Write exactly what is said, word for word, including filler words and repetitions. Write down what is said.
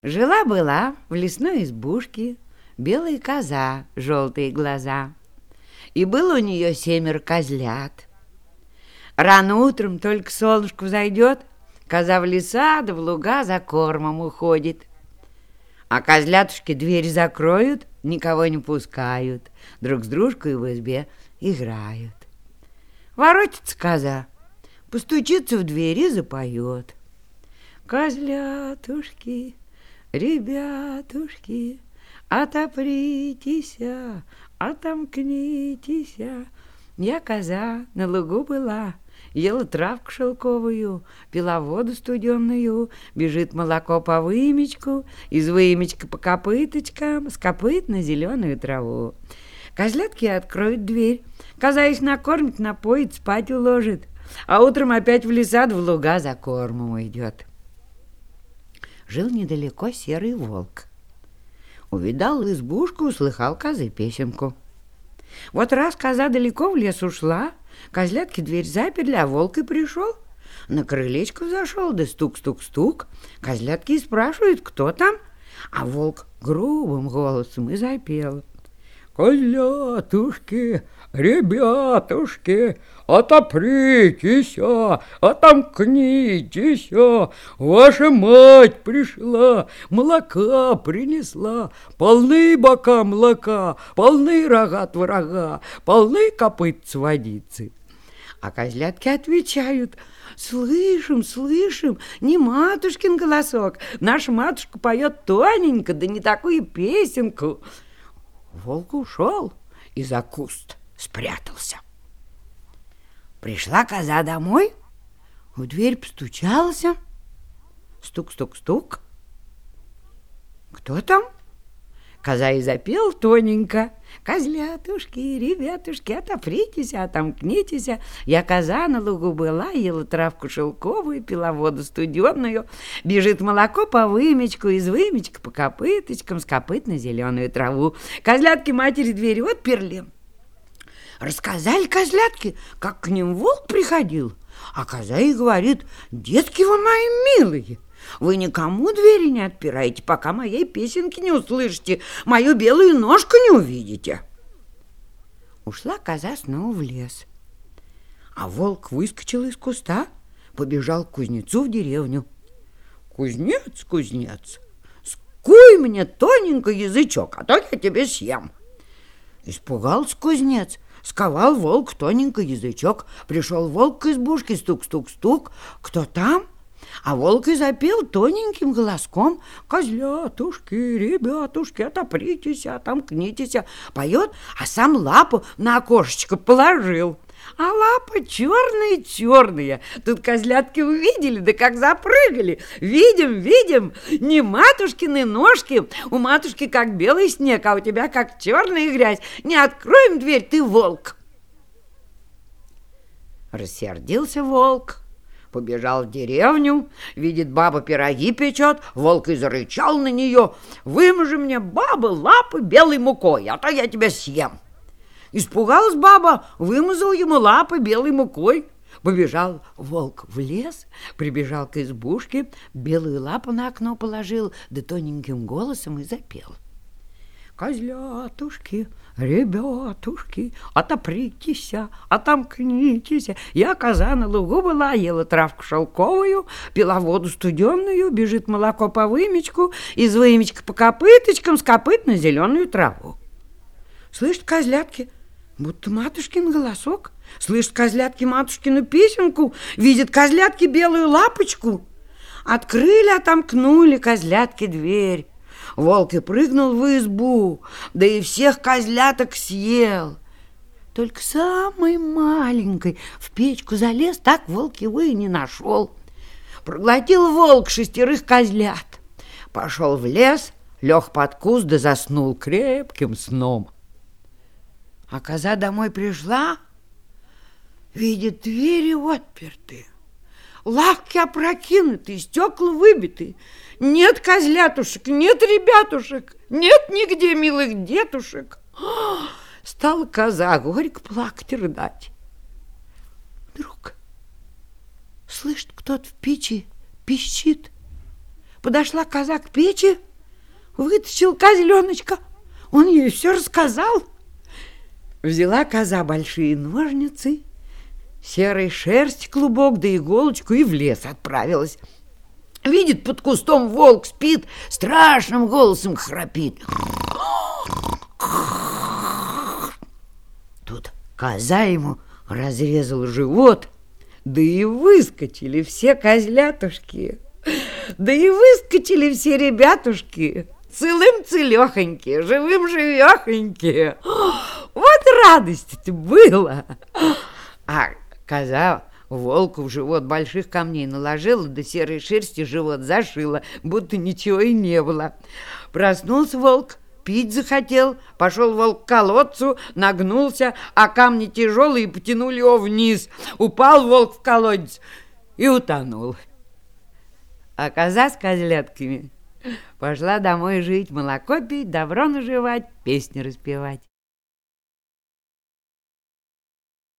Жила-была в лесной избушке белая коза, желтые глаза, и было у нее семеро козлят. Рано утром, только солнышко взойдет, коза в леса да в луга за кормом уходит. А козлятушки дверь закроют, никого не пускают, друг с дружкой в избе играют. Воротится коза, постучится в дверь и запоет: козлятушки, ребятушки, отопритесь, отомкнитесь. Я коза на лугу была, ела травку шелковую, пила воду студенную, бежит молоко по вымечку, из вымечка по копыточкам, с копыт на зеленую траву. Козлятки откроют дверь, коза их накормит, напоит, спать уложит, а утром опять в леса да в луга за кормом уйдет. Жил недалеко серый волк. Увидал избушку, услыхал козы песенку. Вот раз коза далеко в лес ушла, козлятки дверь заперли, а волк и пришел. На крылечко зашел, да стук-стук-стук. Козлятки и спрашивают, кто там, а волк грубым голосом и запел: козлятушки, ребятушки, отопритесь, отомкнитесь, ваша мать пришла, молока принесла, полны бока молока, полны рога творога, полны копытца водицы. А козлятки отвечают: слышим, слышим, не матушкин голосок, наша матушка поет тоненько, да не такую песенку. Волк ушел и за куст спрятался. Пришла коза домой, в дверь постучался. Стук-стук-стук. Кто там? Коза и запел тоненько: козлятушки, ребятушки, отопритесь, отомкнитесь. Я коза на лугу была, ела травку шелковую, пила воду студенную, бежит молоко по вымечку, из вымечка по копыточкам, с копыт на зеленую траву. Козлятки матери дверь отперли. Рассказали козлятки, как к ним волк приходил, а коза и говорит: детки вы мои милые, вы никому двери не отпираете, пока моей песенки не услышите, мою белую ножку не увидите. Ушла коза снова в лес, а волк выскочил из куста, побежал к кузнецу в деревню. Кузнец, кузнец, скуй мне тоненько язычок, а то я тебе съем. Испугался кузнец, сковал волк тоненько язычок. Пришел волк к избушке, стук-стук-стук. Кто там? А волк и запел тоненьким голоском: козлятушки, ребятушки, отопритесь, отомкнитесь. Поет, а сам лапу на окошечко положил. А лапа черная-черная. Тут козлятки увидели, да как запрыгали. Видим, видим, не матушкины ножки. У матушки как белый снег, а у тебя как черная грязь. Не откроем дверь, ты волк. Рассердился волк, побежал в деревню, видит, баба пироги печет, волк и зарычал на нее: вымажи мне, баба, лапы белой мукой, а то я тебя съем. Испугалась баба, вымазал ему лапы белой мукой. Побежал волк в лес, прибежал к избушке, белую лапу на окно положил, да тоненьким голосом и запел: козлятушки, ребятушки, отопритесь, отомкнитесь. Я коза на лугу была, ела травку шелковую, пила воду студенную, бежит молоко по вымечку, из вымечка по копыточкам, с копыт на зеленую траву. Слышат козлятки будто матушкин голосок, слышат козлятки матушкину песенку, видят козлятки белую лапочку. Открыли, отомкнули козлятки дверь. Волк и прыгнул в избу, да и всех козляток съел. Только самой маленькой в печку залез, так волк его и не нашел. Проглотил волк шестерых козлят, пошел в лес, лег под куст да заснул крепким сном. А коза домой пришла, видит, двери отперты, лавки опрокинуты, стекла выбиты. Нет козлятушек, нет ребятушек, нет нигде милых детушек. Стала коза горько плакать и рыдать. Вдруг слышит, кто-то в печи пищит. Подошла коза к печи, вытащил козленочка. Он ей все рассказал. Взяла коза большие ножницы, серой шерсти клубок да иголочку и в лес отправилась. Видит, под кустом волк спит, страшным голосом храпит. Тут коза ему разрезала живот, да и выскочили все козлятушки, да и выскочили все ребятушки, целым-целехоньки, живым-живехоньки. Вот радость-то было. А коза волку в живот больших камней наложила, да серой шерсти живот зашила, будто ничего и не было. Проснулся волк, пить захотел, пошел волк к колодцу, нагнулся, а камни тяжелые потянули его вниз. Упал волк в колодец и утонул. А коза с козлятками пошла домой жить, молоко пить, добро наживать, песни распевать.